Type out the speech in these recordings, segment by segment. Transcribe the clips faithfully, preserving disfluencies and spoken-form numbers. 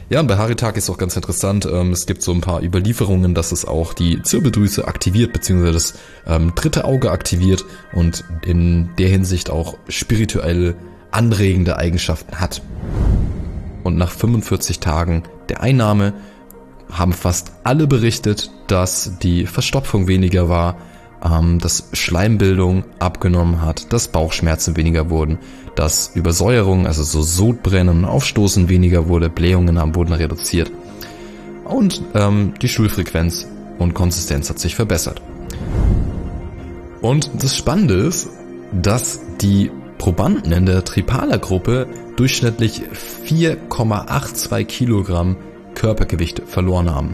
Ja, und bei Haritaki ist auch ganz interessant, ähm, es gibt so ein paar Überlieferungen, dass es auch die Zirbeldrüse aktiviert, beziehungsweise das ähm, dritte Auge aktiviert und in der Hinsicht auch spirituell anregende Eigenschaften hat. Und nach fünfundvierzig Tagen der Einnahme haben fast alle berichtet, dass die Verstopfung weniger war, ähm, dass Schleimbildung abgenommen hat, dass Bauchschmerzen weniger wurden, dass Übersäuerung, also so Sodbrennen und Aufstoßen weniger wurde, Blähungen am Boden reduziert und ähm, die Stuhlfrequenz und Konsistenz hat sich verbessert. Und das Spannende ist, dass die Probanden in der Tripala-Gruppe durchschnittlich vier Komma zweiundachtzig Kilogramm Körpergewicht verloren haben.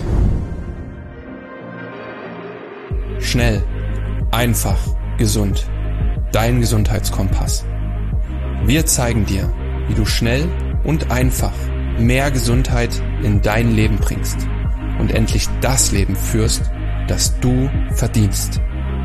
Schnell, einfach, gesund. Dein Gesundheitskompass. Wir zeigen dir, wie du schnell und einfach mehr Gesundheit in dein Leben bringst und endlich das Leben führst, das du verdienst.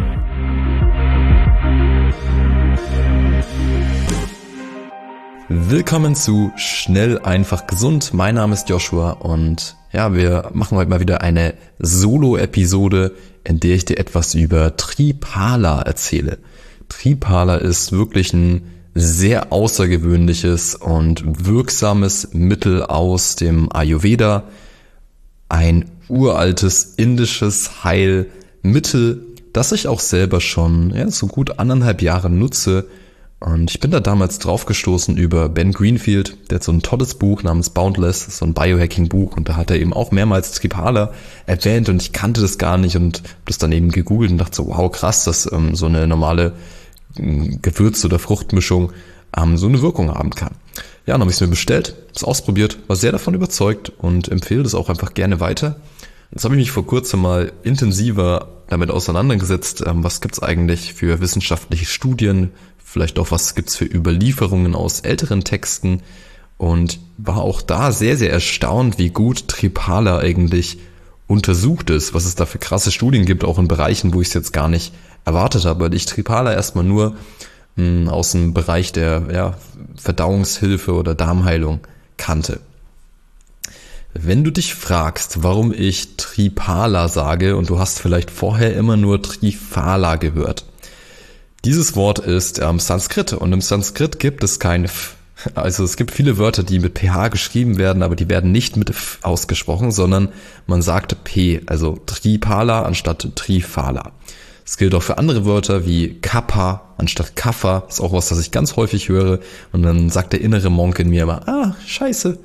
Willkommen zu Schnell, einfach, gesund. Mein Name ist Joshua und ja, wir machen heute mal wieder eine Solo-Episode, in der ich dir etwas über Tripala erzähle. Tripala ist wirklich ein sehr außergewöhnliches und wirksames Mittel aus dem Ayurveda. Ein uraltes indisches Heilmittel, das ich auch selber schon ja, so gut anderthalb Jahre nutze. Und ich bin da damals drauf gestoßen über Ben Greenfield, der hat so ein tolles Buch namens Boundless, so ein Biohacking-Buch, und da hat er eben auch mehrmals Tripala erwähnt und ich kannte das gar nicht und habe das dann eben gegoogelt und dachte so, wow, krass, dass ähm, so eine normale ähm, Gewürz- oder Fruchtmischung ähm, so eine Wirkung haben kann. Ja, dann habe ich es mir bestellt, es ausprobiert, war sehr davon überzeugt und empfehle das auch einfach gerne weiter. Jetzt habe ich mich vor kurzem mal intensiver damit auseinandergesetzt, ähm, was gibt's eigentlich für wissenschaftliche Studien, vielleicht auch, was gibt's für Überlieferungen aus älteren Texten, und war auch da sehr, sehr erstaunt, wie gut Tripala eigentlich untersucht ist, was es da für krasse Studien gibt, auch in Bereichen, wo ich es jetzt gar nicht erwartet habe, weil ich Tripala erstmal nur mh, aus dem Bereich der ja, Verdauungshilfe oder Darmheilung kannte. Wenn du dich fragst, warum ich Tripala sage und du hast vielleicht vorher immer nur Triphala gehört, dieses Wort ist ähm, Sanskrit und im Sanskrit gibt es kein F. Also es gibt viele Wörter, die mit ph geschrieben werden, aber die werden nicht mit F ausgesprochen, sondern man sagt P, also Tripala anstatt Triphala. Das gilt auch für andere Wörter wie Kappa anstatt Kapha, ist auch was, das ich ganz häufig höre, und dann sagt der innere Monk in mir immer, ah, scheiße.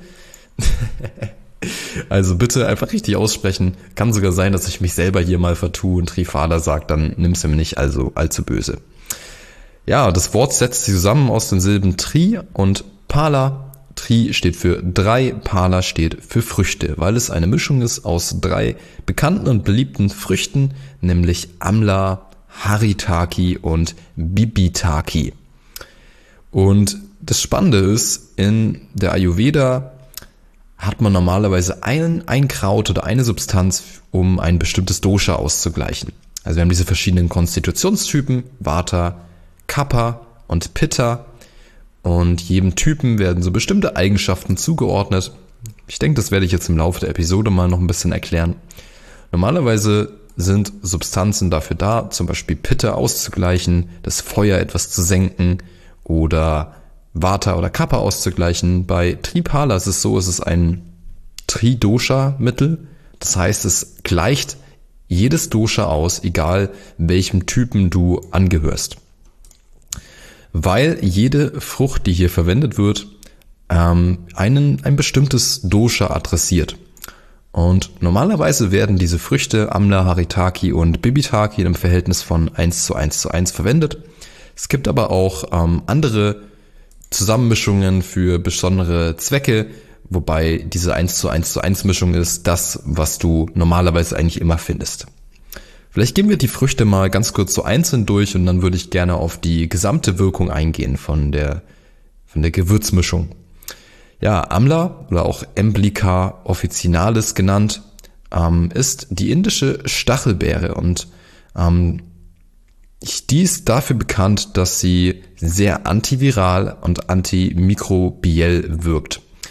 Also bitte einfach richtig aussprechen. Kann sogar sein, dass ich mich selber hier mal vertue und Triphala sage, dann nimm's mir nicht also allzu böse. Ja, das Wort setzt sich zusammen aus den Silben Tri und Pala. Tri steht für drei, Pala steht für Früchte, weil es eine Mischung ist aus drei bekannten und beliebten Früchten, nämlich Amla, Haritaki und Bibitaki. Und das Spannende ist, in der Ayurveda hat man normalerweise ein, ein Kraut oder eine Substanz, um ein bestimmtes Dosha auszugleichen. Also wir haben diese verschiedenen Konstitutionstypen, Vata, Kapha und Pitta, und jedem Typen werden so bestimmte Eigenschaften zugeordnet. Ich denke, das werde ich jetzt im Laufe der Episode mal noch ein bisschen erklären. Normalerweise sind Substanzen dafür da, zum Beispiel Pitta auszugleichen, das Feuer etwas zu senken oder Vata oder Kapha auszugleichen. Bei Tripala ist es so, es ist ein Tridosha-Mittel. Das heißt, es gleicht jedes Dosha aus, egal welchem Typen du angehörst. Weil jede Frucht, die hier verwendet wird, ähm, einen, ein bestimmtes Dosha adressiert. Und normalerweise werden diese Früchte Amla, Haritaki und Bibitaki im Verhältnis von eins zu eins zu eins verwendet. Es gibt aber auch ähm, andere Zusammenmischungen für besondere Zwecke, wobei diese eins zu eins zu eins Mischung ist das, was du normalerweise eigentlich immer findest. Vielleicht gehen wir die Früchte mal ganz kurz so einzeln durch und dann würde ich gerne auf die gesamte Wirkung eingehen von der, von der Gewürzmischung. Ja, Amla oder auch Emblica officinalis genannt, ähm, ist die indische Stachelbeere und ähm, die ist dafür bekannt, dass sie sehr antiviral und antimikrobiell wirkt.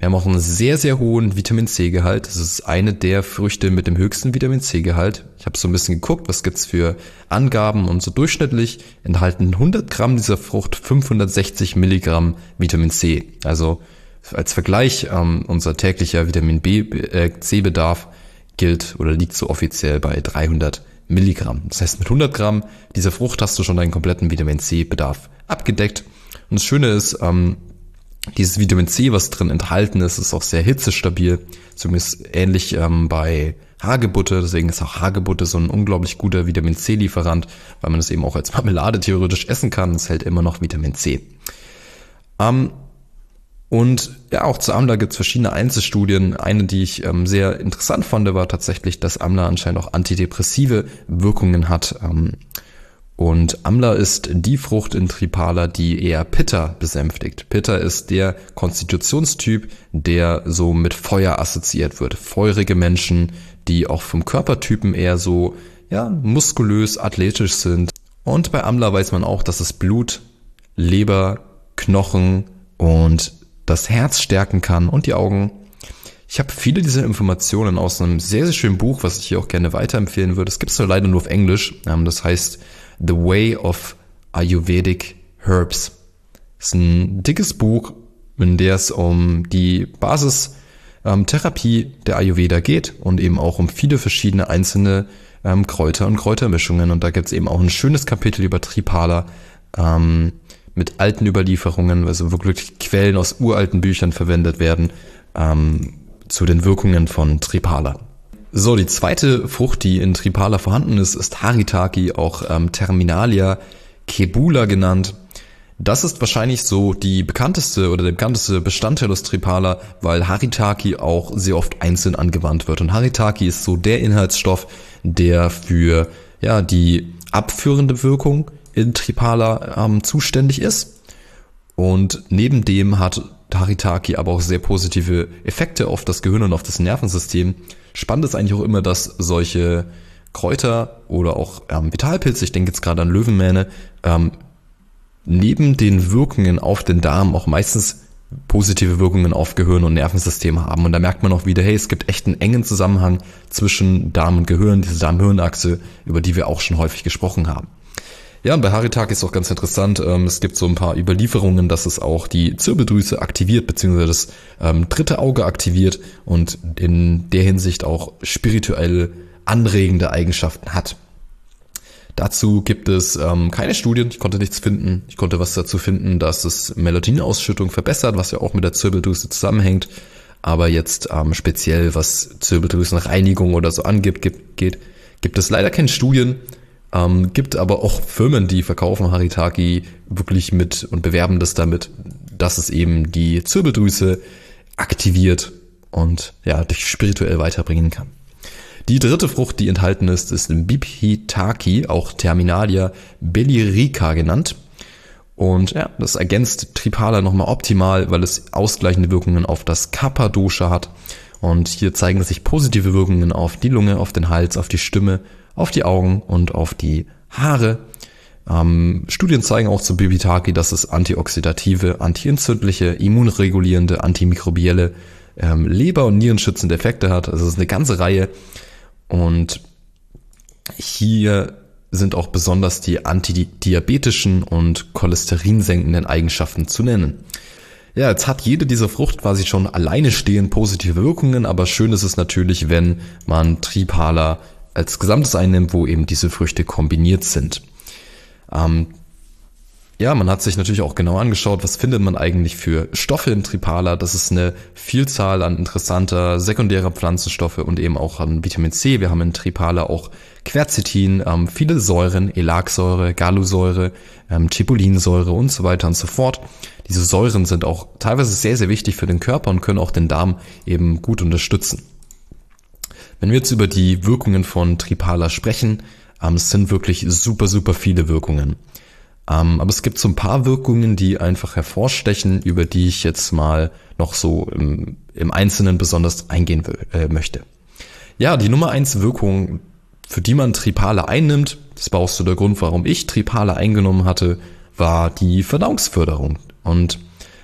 Wir haben auch einen sehr, sehr hohen Vitamin-C-Gehalt. Das ist eine der Früchte mit dem höchsten Vitamin-C-Gehalt. Ich habe so ein bisschen geguckt, was gibt's für Angaben, und so durchschnittlich enthalten hundert Gramm dieser Frucht fünfhundertsechzig Milligramm Vitamin C. Also als Vergleich, ähm, unser täglicher Vitamin C-Bedarf gilt oder liegt so offiziell bei dreihundert Milligramm. Das heißt, mit hundert Gramm dieser Frucht hast du schon deinen kompletten Vitamin C-Bedarf abgedeckt. Und das Schöne ist, ähm, dieses Vitamin C, was drin enthalten ist, ist auch sehr hitzestabil, zumindest ähnlich ähm, bei Hagebutte. Deswegen ist auch Hagebutte so ein unglaublich guter Vitamin C-Lieferant, weil man es eben auch als Marmelade theoretisch essen kann. Es hält immer noch Vitamin C. Ähm, und ja, auch zu Amla gibt es verschiedene Einzelstudien. Eine, die ich ähm, sehr interessant fand, war tatsächlich, dass Amla anscheinend auch antidepressive Wirkungen hat. Ähm, Und Amla ist die Frucht in Triphala, die eher Pitta besänftigt. Pitta ist der Konstitutionstyp, der so mit Feuer assoziiert wird. Feurige Menschen, die auch vom Körpertypen eher so, ja, muskulös, athletisch sind. Und bei Amla weiß man auch, dass es Blut, Leber, Knochen und das Herz stärken kann und die Augen. Ich habe viele dieser Informationen aus einem sehr, sehr schönen Buch, was ich hier auch gerne weiterempfehlen würde. Es gibt es nur leider nur auf Englisch. Das heißt The Way of Ayurvedic Herbs. Das ist ein dickes Buch, in der es um die Basistherapie ähm, der Ayurveda geht und eben auch um viele verschiedene einzelne ähm, Kräuter und Kräutermischungen. Und da gibt es eben auch ein schönes Kapitel über Triphala ähm, mit alten Überlieferungen, also wirklich Quellen aus uralten Büchern verwendet werden ähm, zu den Wirkungen von Triphala. So, die zweite Frucht, die in Triphala vorhanden ist, ist Haritaki, auch ähm, Terminalia Kebula genannt. Das ist wahrscheinlich so die bekannteste oder der bekannteste Bestandteil aus Triphala, weil Haritaki auch sehr oft einzeln angewandt wird. Und Haritaki ist so der Inhaltsstoff, der für ja die abführende Wirkung in Triphala ähm, zuständig ist. Und neben dem hat Haritaki aber auch sehr positive Effekte auf das Gehirn und auf das Nervensystem. Spannend ist eigentlich auch immer, dass solche Kräuter oder auch ähm, Vitalpilze, ich denke jetzt gerade an Löwenmähne, ähm, neben den Wirkungen auf den Darm auch meistens positive Wirkungen auf Gehirn und Nervensystem haben. Und da merkt man auch wieder, hey, es gibt echt einen engen Zusammenhang zwischen Darm und Gehirn, diese Darm-Hirn-Achse, über die wir auch schon häufig gesprochen haben. Ja, und bei Haritaki ist auch ganz interessant, ähm, es gibt so ein paar Überlieferungen, dass es auch die Zirbeldrüse aktiviert, beziehungsweise das ähm, dritte Auge aktiviert und in der Hinsicht auch spirituell anregende Eigenschaften hat. Dazu gibt es ähm, keine Studien, ich konnte nichts finden. Ich konnte was dazu finden, dass es Melatoninausschüttung verbessert, was ja auch mit der Zirbeldrüse zusammenhängt. Aber jetzt ähm, speziell, was Zirbeldrüsenreinigung oder so angibt, gibt, geht, gibt es leider keine Studien. Ähm, gibt aber auch Firmen, die verkaufen Haritaki wirklich mit und bewerben das damit, dass es eben die Zirbeldrüse aktiviert und ja, dich spirituell weiterbringen kann. Die dritte Frucht, die enthalten ist, ist Bibhitaki, auch Terminalia bellirica genannt. Und ja, das ergänzt Triphala nochmal optimal, weil es ausgleichende Wirkungen auf das Kapha-Dosha hat. Und hier zeigen sich positive Wirkungen auf die Lunge, auf den Hals, auf die Stimme, auf die Augen und auf die Haare. Ähm, Studien zeigen auch zu Bibhitaki, dass es antioxidative, antientzündliche, immunregulierende, antimikrobielle, ähm, Leber- und Nierenschützende Effekte hat. Also es ist eine ganze Reihe. Und hier sind auch besonders die antidiabetischen und cholesterinsenkenden Eigenschaften zu nennen. Ja, jetzt hat jede dieser Frucht quasi schon alleine stehend positive Wirkungen, aber schön ist es natürlich, wenn man Triphala als Gesamtes einnimmt, wo eben diese Früchte kombiniert sind. Ähm, ja, man hat sich natürlich auch genau angeschaut, was findet man eigentlich für Stoffe in Triphala. Das ist eine Vielzahl an interessanter sekundärer Pflanzenstoffe und eben auch an Vitamin C. Wir haben in Triphala auch Quercetin, ähm, viele Säuren, Elagsäure, Gallusäure, ähm, Cipolinsäure und so weiter und so fort. Diese Säuren sind auch teilweise sehr, sehr wichtig für den Körper und können auch den Darm eben gut unterstützen. Wenn wir jetzt über die Wirkungen von Triphala sprechen, ähm, es sind wirklich super, super viele Wirkungen. Ähm, aber es gibt so ein paar Wirkungen, die einfach hervorstechen, über die ich jetzt mal noch so im, im Einzelnen besonders eingehen will, äh, möchte. Ja, die Nummer eins Wirkung, für die man Triphala einnimmt, das war auch so der Grund, warum ich Triphala eingenommen hatte, war die Verdauungsförderung. Und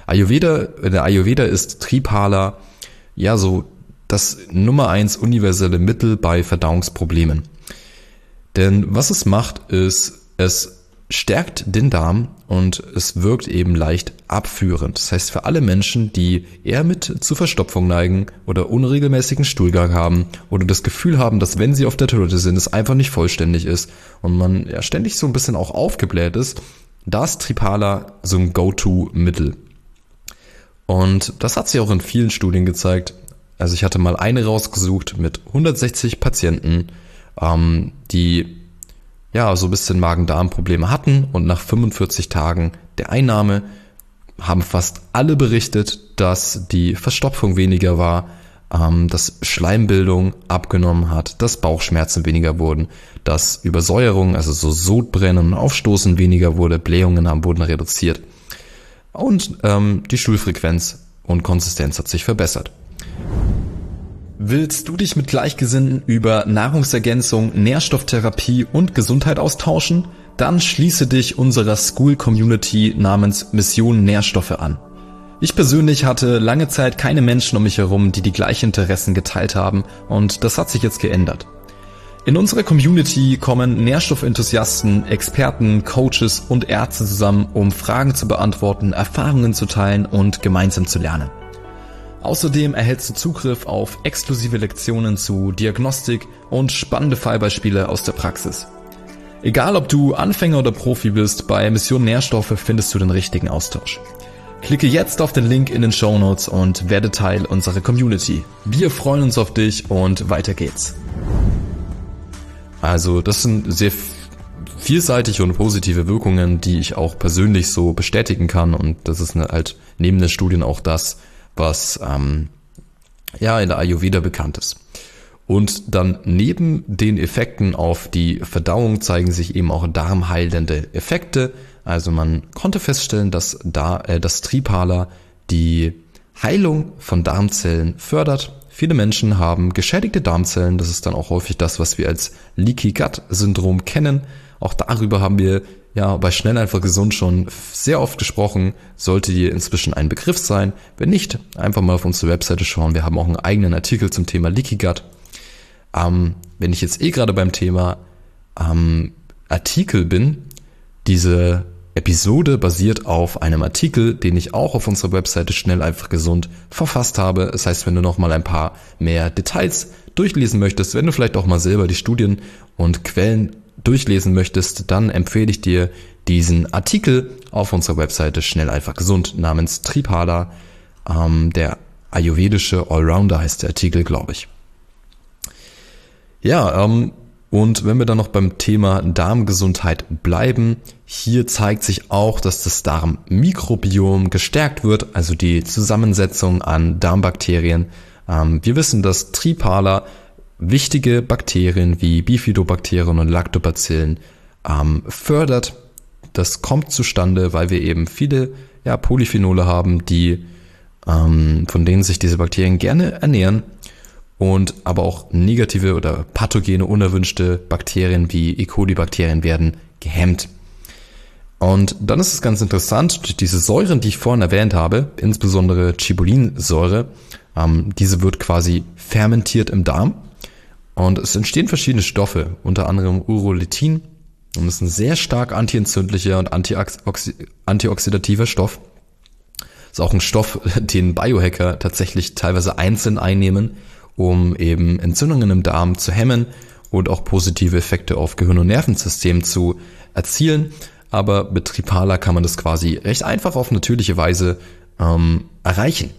Ayurveda, in der Ayurveda ist Triphala ja so das Nummer eins universelle Mittel bei Verdauungsproblemen. Denn was es macht, ist, es stärkt den Darm und es wirkt eben leicht abführend. Das heißt, für alle Menschen, die eher mit zu Verstopfung neigen oder unregelmäßigen Stuhlgang haben oder das Gefühl haben, dass wenn sie auf der Toilette sind, es einfach nicht vollständig ist und man ja ständig so ein bisschen auch aufgebläht ist, da ist Triphala so ein Go-To-Mittel. Und das hat sich auch in vielen Studien gezeigt. Also ich hatte mal eine rausgesucht mit hundertsechzig Patienten, ähm, die ja so ein bisschen Magen-Darm-Probleme hatten und nach fünfundvierzig Tagen der Einnahme haben fast alle berichtet, dass die Verstopfung weniger war, ähm, dass Schleimbildung abgenommen hat, dass Bauchschmerzen weniger wurden, dass Übersäuerung, also so Sodbrennen und Aufstoßen weniger wurde, Blähungen haben, wurden reduziert und ähm, die Stuhlfrequenz und Konsistenz hat sich verbessert. Willst du dich mit Gleichgesinnten über Nahrungsergänzung, Nährstofftherapie und Gesundheit austauschen? Dann schließe dich unserer School-Community namens Mission Nährstoffe an. Ich persönlich hatte lange Zeit keine Menschen um mich herum, die die gleichen Interessen geteilt haben und das hat sich jetzt geändert. In unserer Community kommen Nährstoffenthusiasten, Experten, Coaches und Ärzte zusammen, um Fragen zu beantworten, Erfahrungen zu teilen und gemeinsam zu lernen. Außerdem erhältst du Zugriff auf exklusive Lektionen zu Diagnostik und spannende Fallbeispiele aus der Praxis. Egal ob du Anfänger oder Profi bist, bei Mission Nährstoffe findest du den richtigen Austausch. Klicke jetzt auf den Link in den Shownotes und werde Teil unserer Community. Wir freuen uns auf dich und weiter geht's. Also das sind sehr vielseitige und positive Wirkungen, die ich auch persönlich so bestätigen kann und das ist halt neben den Studien auch das, was ähm, ja in der Ayurveda bekannt ist. Und dann neben den Effekten auf die Verdauung zeigen sich eben auch darmheilende Effekte. Also man konnte feststellen, dass da äh, das Triphala die Heilung von Darmzellen fördert. Viele Menschen haben geschädigte Darmzellen. Das ist dann auch häufig das, was wir als Leaky Gut Syndrom kennen. Auch darüber haben wir ja bei Schnell einfach gesund schon sehr oft gesprochen. Sollte dir inzwischen ein Begriff sein. Wenn nicht, einfach mal auf unsere Webseite schauen. Wir haben auch einen eigenen Artikel zum Thema Leaky Gut. Ähm, wenn ich jetzt eh gerade beim Thema ähm, Artikel bin, diese Episode basiert auf einem Artikel, den ich auch auf unserer Webseite Schnell einfach gesund verfasst habe. Das heißt, wenn du noch mal ein paar mehr Details durchlesen möchtest, wenn du vielleicht auch mal selber die Studien und Quellen durchlesen möchtest, dann empfehle ich dir diesen Artikel auf unserer Webseite Schnell einfach gesund namens Triphala. Ähm, der ayurvedische Allrounder heißt der Artikel, glaube ich. Ja, ähm, und wenn wir dann noch beim Thema Darmgesundheit bleiben, hier zeigt sich auch, dass das Darmmikrobiom gestärkt wird, also die Zusammensetzung an Darmbakterien. Ähm, wir wissen, dass Triphala wichtige Bakterien wie Bifidobakterien und Lactobacillen ähm, fördert. Das kommt zustande, weil wir eben viele ja, Polyphenole haben, die ähm, von denen sich diese Bakterien gerne ernähren. Und aber auch negative oder pathogene, unerwünschte Bakterien wie E. coli-Bakterien werden gehemmt. Und dann ist es ganz interessant, durch diese Säuren, die ich vorhin erwähnt habe, insbesondere Cibollinsäure, ähm, diese wird quasi fermentiert im Darm und es entstehen verschiedene Stoffe, unter anderem Urolithin, und das ist ein sehr stark antientzündlicher und antioxi- antioxidativer Stoff. Das ist auch ein Stoff, den Biohacker tatsächlich teilweise einzeln einnehmen, um eben Entzündungen im Darm zu hemmen und auch positive Effekte auf Gehirn- und Nervensystem zu erzielen. Aber mit Triphala kann man das quasi recht einfach auf natürliche Weise ähm, erreichen.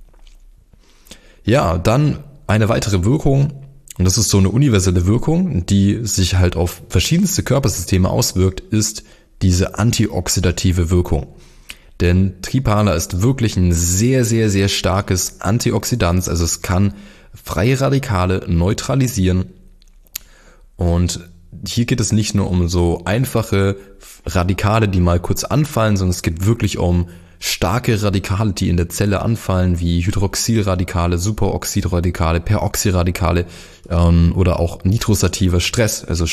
Ja, dann eine weitere Wirkung, und das ist so eine universelle Wirkung, die sich halt auf verschiedenste Körpersysteme auswirkt, ist diese antioxidative Wirkung. Denn Triphala ist wirklich ein sehr, sehr, sehr starkes Antioxidant, also es kann freie Radikale neutralisieren. Und hier geht es nicht nur um so einfache Radikale, die mal kurz anfallen, sondern es geht wirklich um starke Radikale, die in der Zelle anfallen, wie Hydroxylradikale, Superoxidradikale, Peroxyradikale ähm, oder auch nitrosativer Stress, also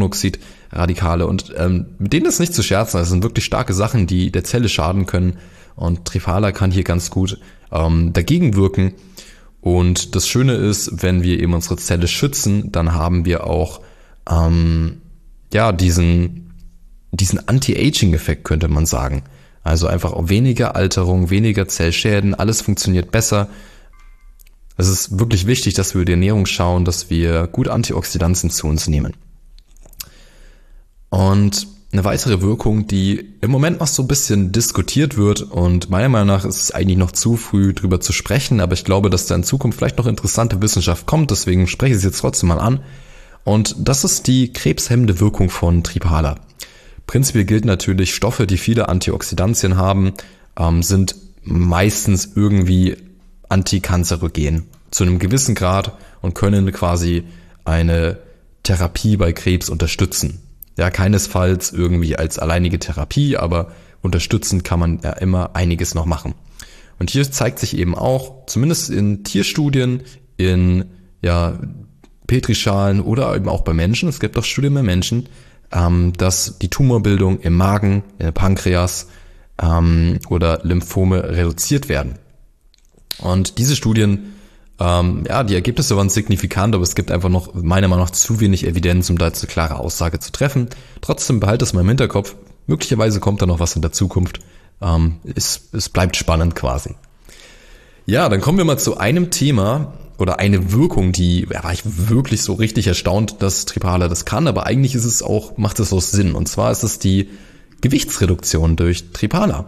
Stickstoffmonoxidradikale. Und ähm, mit denen ist nicht zu scherzen, das sind wirklich starke Sachen, die der Zelle schaden können und Triphala kann hier ganz gut ähm, dagegen wirken. Und das Schöne ist, wenn wir eben unsere Zelle schützen, dann haben wir auch ähm, ja diesen, diesen Anti-Aging-Effekt, könnte man sagen. Also einfach auch weniger Alterung, weniger Zellschäden, alles funktioniert besser. Es ist wirklich wichtig, dass wir über die Ernährung schauen, dass wir gut Antioxidantien zu uns nehmen. Und eine weitere Wirkung, die im Moment noch so ein bisschen diskutiert wird und meiner Meinung nach ist es eigentlich noch zu früh drüber zu sprechen, aber ich glaube, dass da in Zukunft vielleicht noch interessante Wissenschaft kommt, deswegen spreche ich es jetzt trotzdem mal an. Und das ist die krebshemmende Wirkung von Triphala. Prinzipiell gilt natürlich, Stoffe, die viele Antioxidantien haben, ähm, sind meistens irgendwie antikanzerogen zu einem gewissen Grad und können quasi eine Therapie bei Krebs unterstützen. Ja, keinesfalls irgendwie als alleinige Therapie, aber unterstützend kann man ja immer einiges noch machen. Und hier zeigt sich eben auch, zumindest in Tierstudien, in ja, Petrischalen oder eben auch bei Menschen, es gibt auch Studien bei Menschen, ähm, dass die Tumorbildung im Magen, im Pankreas ähm, oder Lymphome reduziert werden. Und diese Studien, ähm, ja, die Ergebnisse waren signifikant, aber es gibt einfach noch, meiner Meinung nach, zu wenig Evidenz, um da jetzt eine klare Aussage zu treffen. Trotzdem behalte es mal im Hinterkopf. Möglicherweise kommt da noch was in der Zukunft. Ähm, es, es bleibt spannend quasi. Ja, dann kommen wir mal zu einem Thema oder eine Wirkung, die, ja, war ich wirklich so richtig erstaunt, dass Triphala das kann, aber eigentlich ist es auch, macht es auch Sinn. Und zwar ist es die Gewichtsreduktion durch Triphala.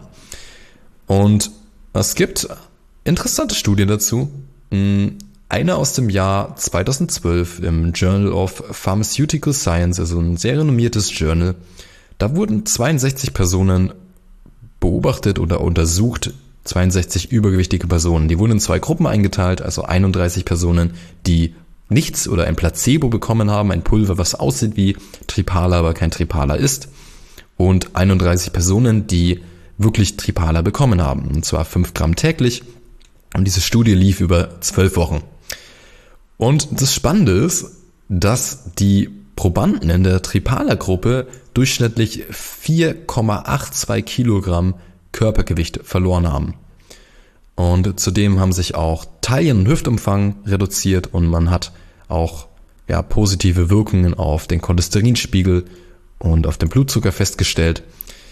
Und es gibt interessante Studien dazu. Eine aus dem Jahr zweitausendzwölf im Journal of Pharmaceutical Science, also ein sehr renommiertes Journal. Da wurden zweiundsechzig Personen beobachtet oder untersucht, zweiundsechzig übergewichtige Personen. Die wurden in zwei Gruppen eingeteilt, also einunddreißig Personen, die nichts oder ein Placebo bekommen haben, ein Pulver, was aussieht wie Triphala, aber kein Triphala ist, und einunddreißig Personen, die wirklich Triphala bekommen haben, und zwar fünf Gramm täglich. Und diese Studie lief über zwölf Wochen. Und das Spannende ist, dass die Probanden in der Triphala-Gruppe durchschnittlich vier Komma zweiundachtzig Kilogramm Körpergewicht verloren haben. Und zudem haben sich auch Taillen- und Hüftumfang reduziert und man hat auch ja, positive Wirkungen auf den Cholesterinspiegel und auf den Blutzucker festgestellt.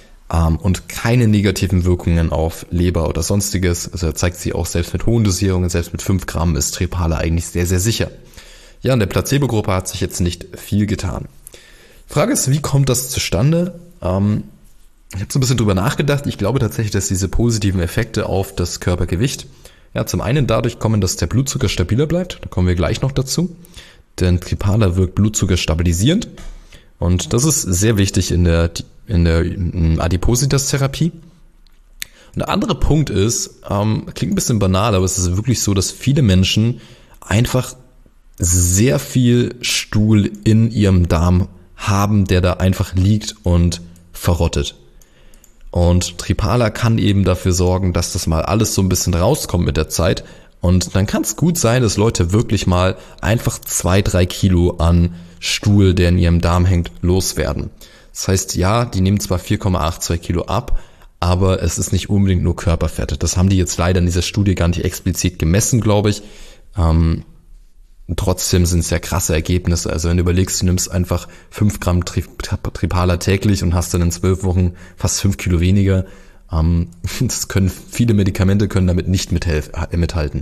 Und keine negativen Wirkungen auf Leber oder sonstiges. Also er zeigt sich auch, selbst mit hohen Dosierungen, selbst mit fünf Gramm ist Triphala eigentlich sehr, sehr sicher. Ja, in der Placebo-Gruppe hat sich jetzt nicht viel getan. Die Frage ist, wie kommt das zustande? Ähm, ich habe so ein bisschen drüber nachgedacht. Ich glaube tatsächlich, dass diese positiven Effekte auf das Körpergewicht, ja, zum einen dadurch kommen, dass der Blutzucker stabiler bleibt. Da kommen wir gleich noch dazu. Denn Triphala wirkt Blutzucker stabilisierend. Und das ist sehr wichtig in der in der Adipositas-Therapie. Und der andere Punkt ist, ähm, klingt ein bisschen banal, aber es ist wirklich so, dass viele Menschen einfach sehr viel Stuhl in ihrem Darm haben, der da einfach liegt und verrottet. Und Triphala kann eben dafür sorgen, dass das mal alles so ein bisschen rauskommt mit der Zeit. Und dann kann es gut sein, dass Leute wirklich mal einfach zwei, drei Kilo an Stuhl, der in ihrem Darm hängt, loswerden. Das heißt, ja, die nehmen zwar vier Komma zweiundachtzig Kilo ab, aber es ist nicht unbedingt nur Körperfette. Das haben die jetzt leider in dieser Studie gar nicht explizit gemessen, glaube ich. Ähm, trotzdem sind es ja krasse Ergebnisse. Also wenn du überlegst, du nimmst einfach fünf Gramm Triphala täglich und hast dann in zwölf Wochen fast fünf Kilo weniger. Ähm, das können viele Medikamente können damit nicht mithelf- mithalten.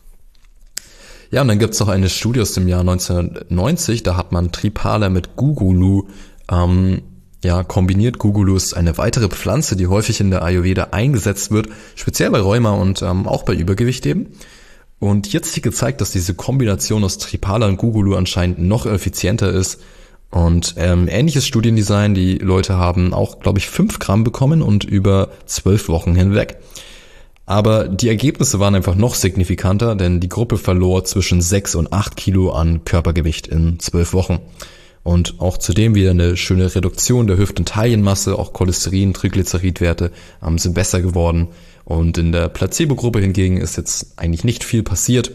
Ja, und dann gibt es noch eine Studie aus dem Jahr neunzehnhundertneunzig, da hat man Triphala mit Gugulu ähm, ja, kombiniert. Gugulu ist eine weitere Pflanze, die häufig in der Ayurveda eingesetzt wird, speziell bei Rheuma und ähm, auch bei Übergewicht eben. Und jetzt hier gezeigt, dass diese Kombination aus Triphala und Gugulu anscheinend noch effizienter ist. Und ähm, ähnliches Studiendesign, die Leute haben auch, glaube ich, fünf Gramm bekommen und über zwölf Wochen hinweg. Aber die Ergebnisse waren einfach noch signifikanter, denn die Gruppe verlor zwischen sechs und acht Kilo an Körpergewicht in zwölf Wochen. Und auch zudem wieder eine schöne Reduktion der Hüft- und Taillenmasse, auch Cholesterin, Triglyceridwerte ähm, sind besser geworden. Und in der Placebo-Gruppe hingegen ist jetzt eigentlich nicht viel passiert.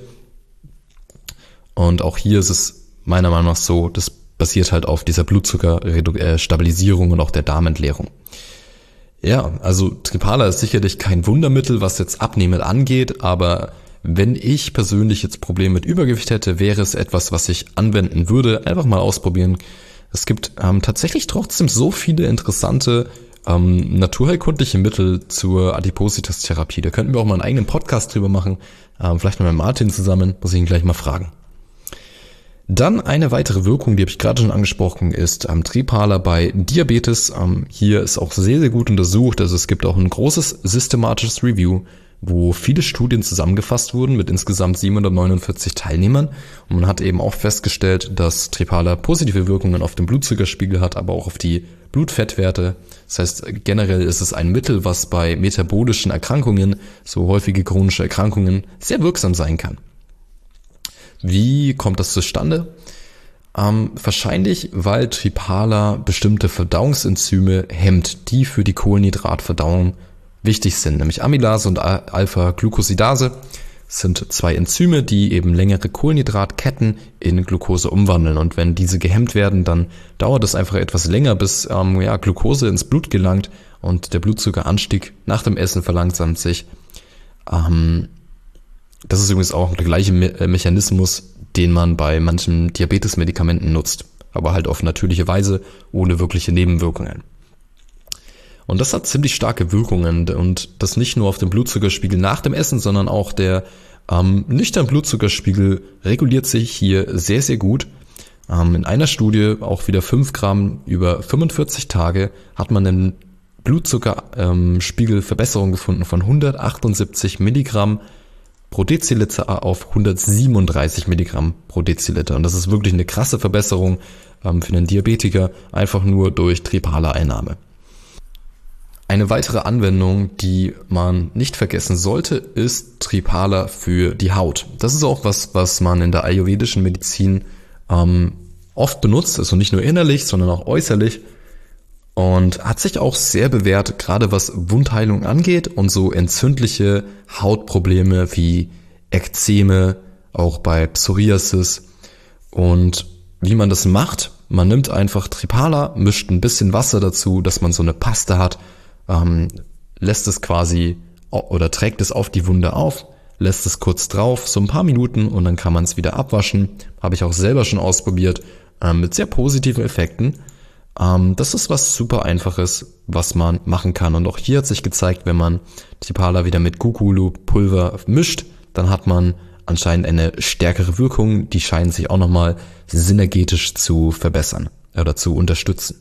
Und auch hier ist es meiner Meinung nach so, das basiert halt auf dieser Blutzuckerstabilisierung und auch der Darmentleerung. Ja, also Triphala ist sicherlich kein Wundermittel, was jetzt Abnehmen angeht, aber wenn ich persönlich jetzt Probleme mit Übergewicht hätte, wäre es etwas, was ich anwenden würde. Einfach mal ausprobieren. Es gibt ähm, tatsächlich trotzdem so viele interessante ähm, naturheilkundliche Mittel zur Adipositas-Therapie. Da könnten wir auch mal einen eigenen Podcast drüber machen. Ähm, vielleicht mal mit Martin zusammen, muss ich ihn gleich mal fragen. Dann eine weitere Wirkung, die habe ich gerade schon angesprochen, ist ähm, Triphala bei Diabetes. Ähm, hier ist auch sehr, sehr gut untersucht. Also es gibt auch ein großes systematisches Review, wo viele Studien zusammengefasst wurden mit insgesamt siebenhundertneunundvierzig Teilnehmern. Und man hat eben auch festgestellt, dass Triphala positive Wirkungen auf den Blutzuckerspiegel hat, aber auch auf die Blutfettwerte. Das heißt, generell ist es ein Mittel, was bei metabolischen Erkrankungen, so häufige chronische Erkrankungen, sehr wirksam sein kann. Wie kommt das zustande? Ähm, wahrscheinlich, weil Triphala bestimmte Verdauungsenzyme hemmt, die für die Kohlenhydratverdauung wichtig sind, nämlich Amylase und Alpha-Glucosidase sind zwei Enzyme, die eben längere Kohlenhydratketten in Glucose umwandeln. Und wenn diese gehemmt werden, dann dauert es einfach etwas länger, bis ähm, ja, Glucose ins Blut gelangt und der Blutzuckeranstieg nach dem Essen verlangsamt sich. Ähm, Das ist übrigens auch der gleiche Me- Mechanismus, den man bei manchen Diabetesmedikamenten nutzt, aber halt auf natürliche Weise, ohne wirkliche Nebenwirkungen. Und das hat ziemlich starke Wirkungen und das nicht nur auf den Blutzuckerspiegel nach dem Essen, sondern auch der ähm, nüchterne Blutzuckerspiegel reguliert sich hier sehr, sehr gut. Ähm, in einer Studie, auch wieder fünf Gramm über fünfundvierzig Tage, hat man einen Blutzuckerspiegelverbesserung ähm, gefunden von hundertachtundsiebzig Milligramm pro Deziliter auf hundertsiebenunddreißig Milligramm pro Deziliter. Und das ist wirklich eine krasse Verbesserung ähm, für einen Diabetiker, einfach nur durch Triphala-Einnahme. Eine weitere Anwendung, die man nicht vergessen sollte, ist Triphala für die Haut. Das ist auch was, was man in der ayurvedischen Medizin ähm, oft benutzt, also nicht nur innerlich, sondern auch äußerlich. Und hat sich auch sehr bewährt, gerade was Wundheilung angeht und so entzündliche Hautprobleme wie Ekzeme, auch bei Psoriasis. Und wie man das macht, man nimmt einfach Triphala, mischt ein bisschen Wasser dazu, dass man so eine Paste hat, ähm, lässt es quasi oder trägt es auf die Wunde auf, lässt es kurz drauf, so ein paar Minuten und dann kann man es wieder abwaschen. Habe ich auch selber schon ausprobiert, ähm, mit sehr positiven Effekten. Das ist was super Einfaches, was man machen kann. Und auch hier hat sich gezeigt, wenn man Triphala wieder mit Guggulu-Pulver mischt, dann hat man anscheinend eine stärkere Wirkung. Die scheinen sich auch nochmal synergetisch zu verbessern oder zu unterstützen.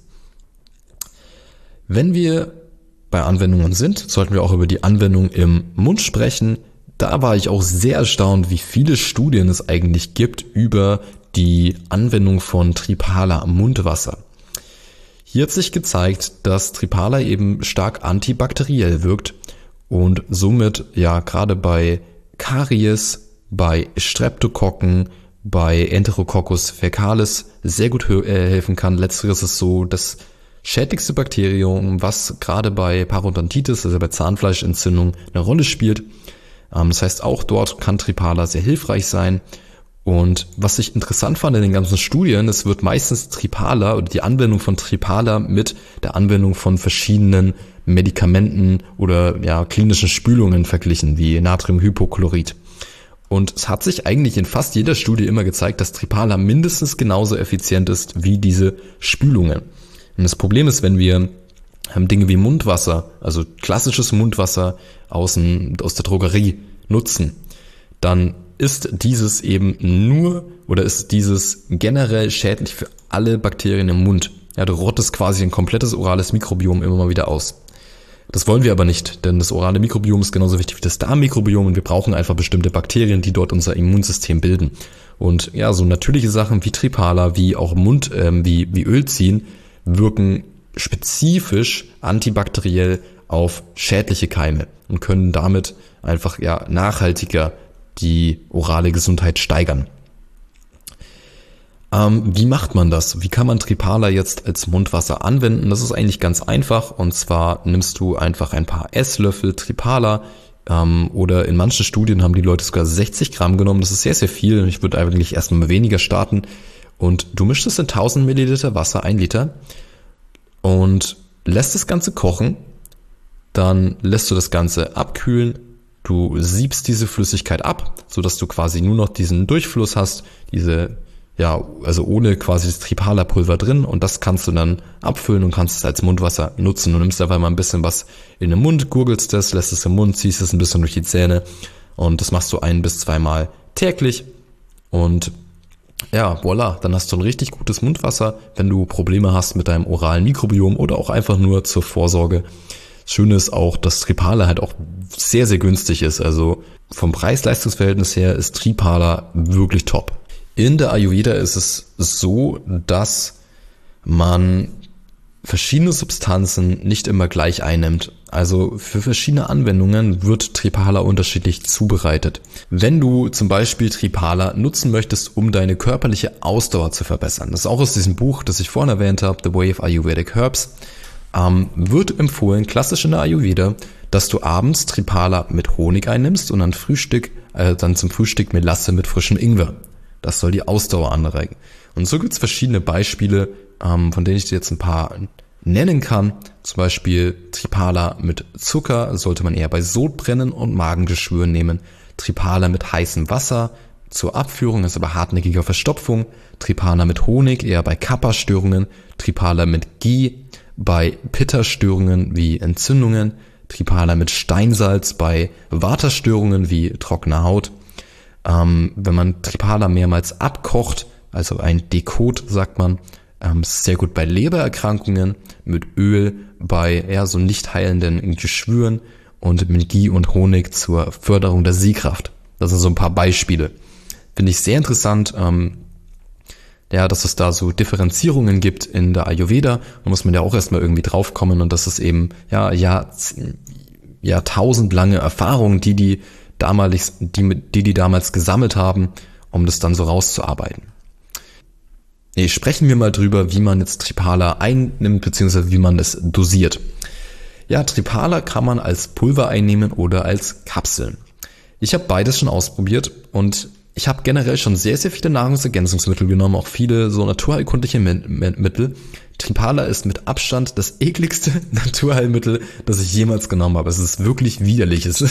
Wenn wir bei Anwendungen sind, sollten wir auch über die Anwendung im Mund sprechen. Da war ich auch sehr erstaunt, wie viele Studien es eigentlich gibt über die Anwendung von Triphala am Mundwasser. Hier hat sich gezeigt, dass Triphala eben stark antibakteriell wirkt und somit ja gerade bei Karies, bei Streptokokken, bei Enterococcus faecalis sehr gut helfen kann. Letzteres ist so das schädlichste Bakterium, was gerade bei Parodontitis, also bei Zahnfleischentzündung, eine Rolle spielt. Das heißt, auch dort kann Triphala sehr hilfreich sein. Und was ich interessant fand in den ganzen Studien, es wird meistens Triphala oder die Anwendung von Triphala mit der Anwendung von verschiedenen Medikamenten oder ja klinischen Spülungen verglichen, wie Natriumhypochlorid. Und es hat sich eigentlich in fast jeder Studie immer gezeigt, dass Triphala mindestens genauso effizient ist wie diese Spülungen. Und das Problem ist, wenn wir Dinge wie Mundwasser, also klassisches Mundwasser aus, dem, aus der Drogerie nutzen, dann ist dieses eben nur oder ist dieses generell schädlich für alle Bakterien im Mund. Ja, du rottest quasi ein komplettes orales Mikrobiom immer mal wieder aus. Das wollen wir aber nicht, denn das orale Mikrobiom ist genauso wichtig wie das Darmmikrobiom und wir brauchen einfach bestimmte Bakterien, die dort unser Immunsystem bilden. Und ja, so natürliche Sachen wie Triphala, wie auch Mund, ähm, wie, wie Öl ziehen, wirken spezifisch antibakteriell auf schädliche Keime und können damit einfach ja nachhaltiger die orale Gesundheit steigern. Ähm, wie macht man das? Wie kann man Triphala jetzt als Mundwasser anwenden? Das ist eigentlich ganz einfach und zwar nimmst du einfach ein paar Esslöffel Triphala ähm, oder in manchen Studien haben die Leute sogar sechzig Gramm genommen. Das ist sehr, sehr viel. Ich würde eigentlich erst mal weniger starten und du mischst es in tausend Milliliter Wasser, ein Liter und lässt das Ganze kochen Dann lässt du das Ganze abkühlen. Du siebst diese Flüssigkeit ab, sodass du quasi nur noch diesen Durchfluss hast, diese, ja, also ohne quasi das Triphala-Pulver drin, und das kannst du dann abfüllen und kannst es als Mundwasser nutzen. Du nimmst einfach mal ein bisschen was in den Mund, gurgelst das, lässt es im Mund, ziehst es ein bisschen durch die Zähne, und das machst du ein bis zweimal täglich, und ja, voilà, dann hast du ein richtig gutes Mundwasser, wenn du Probleme hast mit deinem oralen Mikrobiom oder auch einfach nur zur Vorsorge. Das Schöne ist auch, dass Triphala halt auch sehr, sehr günstig ist. Also vom Preis-Leistungs-Verhältnis her ist Triphala wirklich top. In der Ayurveda ist es so, dass man verschiedene Substanzen nicht immer gleich einnimmt. Also für verschiedene Anwendungen wird Triphala unterschiedlich zubereitet. Wenn du zum Beispiel Triphala nutzen möchtest, um deine körperliche Ausdauer zu verbessern, das ist auch aus diesem Buch, das ich vorhin erwähnt habe, The Way of Ayurvedic Herbs, ähm, wird empfohlen, klassisch in der Ayurveda, dass du abends Triphala mit Honig einnimmst und dann Frühstück, äh, dann zum Frühstück Melasse mit frischem Ingwer. Das soll die Ausdauer anregen. Und so gibt es verschiedene Beispiele, ähm, von denen ich dir jetzt ein paar nennen kann. Zum Beispiel Triphala mit Zucker sollte man eher bei Sodbrennen und Magengeschwüren nehmen. Triphala mit heißem Wasser zur Abführung, ist aber hartnäckiger Verstopfung. Triphala mit Honig eher bei Kapha-Störungen. Triphala mit Ghee bei Pitta-Störungen wie Entzündungen. Triphala mit Steinsalz bei Vata-Störungen wie trockener Haut. Ähm, wenn man Triphala mehrmals abkocht, also ein Dekot sagt man, ähm, ist sehr gut bei Lebererkrankungen, mit Öl bei eher so nicht heilenden Geschwüren und mit Ghee und Honig zur Förderung der Sehkraft. Das sind so ein paar Beispiele. Finde ich sehr interessant, ähm, ja, dass es da so Differenzierungen gibt in der Ayurveda. Da muss man ja auch erstmal irgendwie draufkommen, und das ist eben, ja, ja, jahrtausendlange Erfahrung, die die damalig, die, die die damals gesammelt haben, um das dann so rauszuarbeiten. Nee, sprechen wir mal drüber, wie man jetzt Triphala einnimmt, beziehungsweise wie man es dosiert. Ja, Triphala kann man als Pulver einnehmen oder als Kapseln. Ich habe beides schon ausprobiert, und ich habe generell schon sehr, sehr viele Nahrungsergänzungsmittel genommen, auch viele so naturheilkundliche Mittel. Triphala ist mit Abstand das ekligste Naturheilmittel, das ich jemals genommen habe. Es ist wirklich widerlich. Es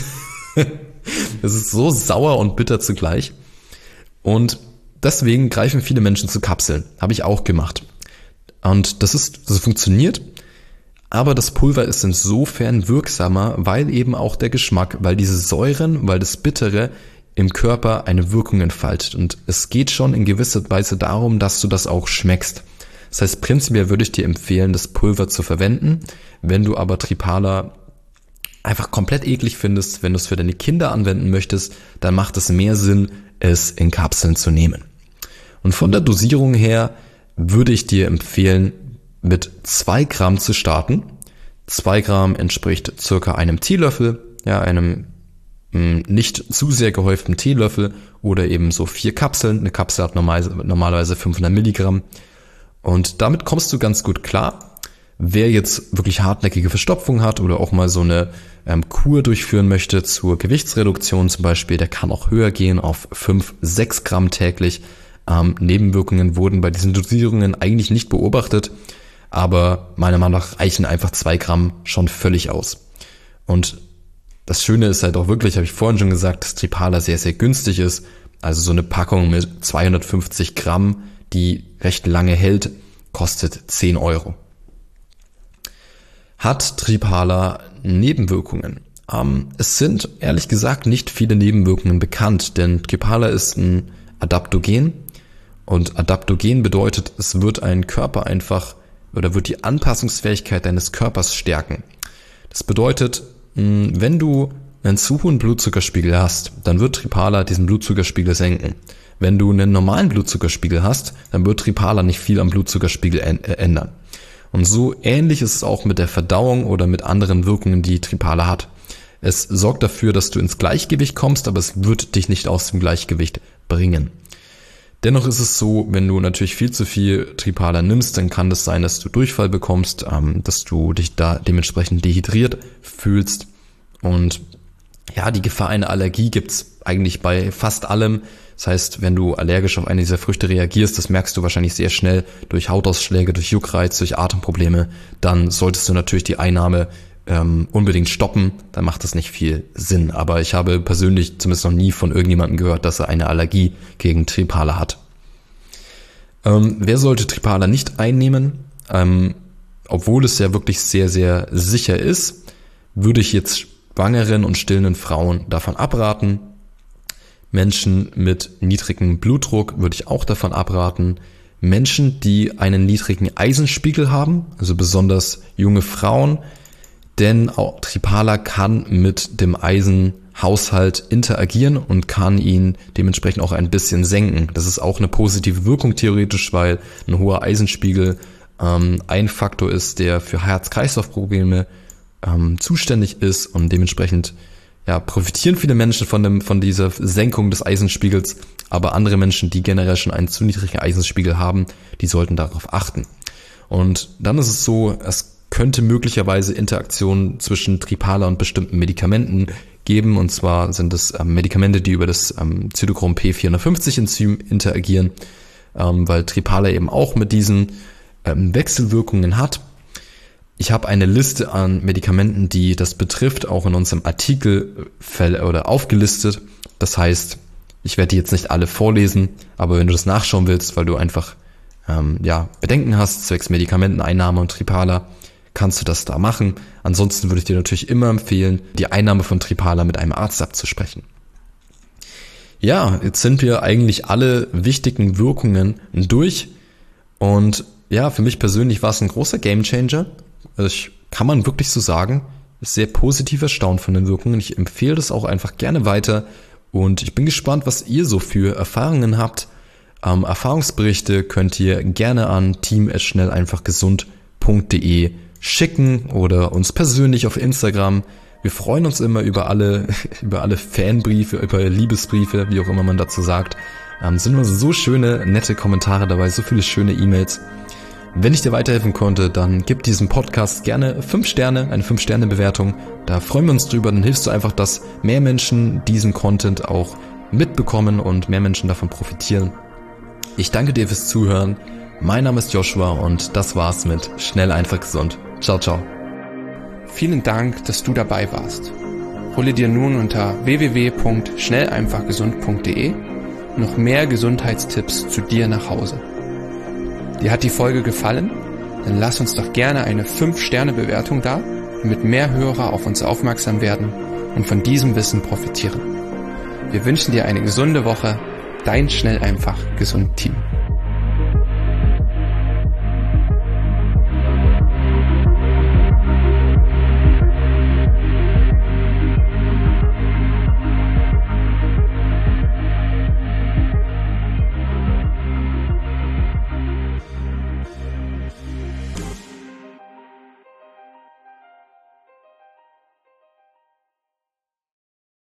ist so sauer und bitter zugleich. Und deswegen greifen viele Menschen zu Kapseln. Habe ich auch gemacht. Und das ist, das funktioniert. Aber das Pulver ist insofern wirksamer, weil eben auch der Geschmack, weil diese Säuren, weil das Bittere im Körper eine Wirkung entfaltet. Und es geht schon in gewisser Weise darum, dass du das auch schmeckst. Das heißt, prinzipiell würde ich dir empfehlen, das Pulver zu verwenden. Wenn du aber Triphala einfach komplett eklig findest, wenn du es für deine Kinder anwenden möchtest, dann macht es mehr Sinn, es in Kapseln zu nehmen. Und von der Dosierung her würde ich dir empfehlen, mit zwei Gramm zu starten. Zwei Gramm entspricht circa einem Teelöffel, ja, einem mh, nicht zu sehr gehäuften Teelöffel, oder eben so vier Kapseln. Eine Kapsel hat normal, normalerweise fünfhundert Milligramm. Und damit kommst du ganz gut klar. Wer jetzt wirklich hartnäckige Verstopfung hat oder auch mal so eine ähm, Kur durchführen möchte zur Gewichtsreduktion zum Beispiel, der kann auch höher gehen auf fünf, sechs Gramm täglich. Ähm, Nebenwirkungen wurden bei diesen Dosierungen eigentlich nicht beobachtet, aber meiner Meinung nach reichen einfach zwei Gramm schon völlig aus. Und das Schöne ist halt auch wirklich, habe ich vorhin schon gesagt, dass Triphala sehr, sehr günstig ist. Also so eine Packung mit zweihundertfünfzig Gramm, die recht lange hält, kostet zehn Euro. Hat Triphala Nebenwirkungen? Ähm, es sind ehrlich gesagt nicht viele Nebenwirkungen bekannt, denn Triphala ist ein Adaptogen, und Adaptogen bedeutet, es wird ein Körper einfach oder wird die Anpassungsfähigkeit deines Körpers stärken. Das bedeutet, wenn du einen zu hohen Blutzuckerspiegel hast, dann wird Triphala diesen Blutzuckerspiegel senken. Wenn du einen normalen Blutzuckerspiegel hast, dann wird Triphala nicht viel am Blutzuckerspiegel ändern. Und so ähnlich ist es auch mit der Verdauung oder mit anderen Wirkungen, die Triphala hat. Es sorgt dafür, dass du ins Gleichgewicht kommst, aber es wird dich nicht aus dem Gleichgewicht bringen. Dennoch ist es so, wenn du natürlich viel zu viel Triphala nimmst, dann kann es sein, dass du Durchfall bekommst, ähm, dass du dich da dementsprechend dehydriert fühlst. Und ja, die Gefahr einer Allergie gibt's eigentlich bei fast allem. Das heißt, wenn du allergisch auf eine dieser Früchte reagierst, das merkst du wahrscheinlich sehr schnell durch Hautausschläge, durch Juckreiz, durch Atemprobleme, dann solltest du natürlich die Einnahme ähm, unbedingt stoppen, dann macht das nicht viel Sinn. Aber ich habe persönlich zumindest noch nie von irgendjemandem gehört, dass er eine Allergie gegen Triphala hat. Ähm, wer sollte Triphala nicht einnehmen? Ähm, obwohl es ja wirklich sehr, sehr sicher ist, würde ich jetzt schwangeren und stillenden Frauen davon abraten. Menschen mit niedrigem Blutdruck würde ich auch davon abraten. Menschen, die einen niedrigen Eisenspiegel haben, also besonders junge Frauen, denn auch Triphala kann mit dem Eisenhaushalt interagieren und kann ihn dementsprechend auch ein bisschen senken. Das ist auch eine positive Wirkung theoretisch, weil ein hoher Eisenspiegel ähm, ein Faktor ist, der für Herz-Kreislauf-Probleme ähm, zuständig ist und dementsprechend ja, profitieren viele Menschen von dem, von dieser Senkung des Eisenspiegels, aber andere Menschen, die generell schon einen zu niedrigen Eisenspiegel haben, die sollten darauf achten. Und dann ist es so, es könnte möglicherweise Interaktionen zwischen Triphala und bestimmten Medikamenten geben, und zwar sind es ähm, Medikamente, die über das ähm, Cytochrom P vierhundertfünfzig Enzym interagieren, ähm, weil Triphala eben auch mit diesen ähm, Wechselwirkungen hat. Ich habe eine Liste an Medikamenten, die das betrifft, auch in unserem Artikel oder aufgelistet. Das heißt, ich werde die jetzt nicht alle vorlesen, aber wenn du das nachschauen willst, weil du einfach ähm, ja Bedenken hast zwecks Medikamenteneinnahme und Triphala, kannst du das da machen. Ansonsten würde ich dir natürlich immer empfehlen, die Einnahme von Triphala mit einem Arzt abzusprechen. Ja, jetzt sind wir eigentlich alle wichtigen Wirkungen durch und ja, für mich persönlich war es ein großer Gamechanger. Ich kann man wirklich so sagen, ist sehr positiv erstaunt von den Wirkungen. Ich empfehle das auch einfach gerne weiter und ich bin gespannt, was ihr so für Erfahrungen habt. Ähm, Erfahrungsberichte könnt ihr gerne an team at schnell einfach gesund punkt de schicken oder uns persönlich auf Instagram. Wir freuen uns immer über alle, über alle Fanbriefe, über Liebesbriefe, wie auch immer man dazu sagt. Ähm, sind immer so schöne, nette Kommentare dabei, so viele schöne E-Mails. Wenn ich dir weiterhelfen konnte, dann gib diesem Podcast gerne fünf Sterne, eine fünf Sterne Bewertung. Da freuen wir uns drüber. Dann hilfst du einfach, dass mehr Menschen diesen Content auch mitbekommen und mehr Menschen davon profitieren. Ich danke dir fürs Zuhören. Mein Name ist Joshua und das war's mit Schnell einfach gesund. Ciao, ciao. Vielen Dank, dass du dabei warst. Hole dir nun unter w w w punkt schnell einfach gesund punkt de noch mehr Gesundheitstipps zu dir nach Hause. Dir hat die Folge gefallen? Dann lass uns doch gerne eine fünf Sterne Bewertung da, damit mehr Hörer auf uns aufmerksam werden und von diesem Wissen profitieren. Wir wünschen dir eine gesunde Woche. Dein Schnell einfach gesund Team.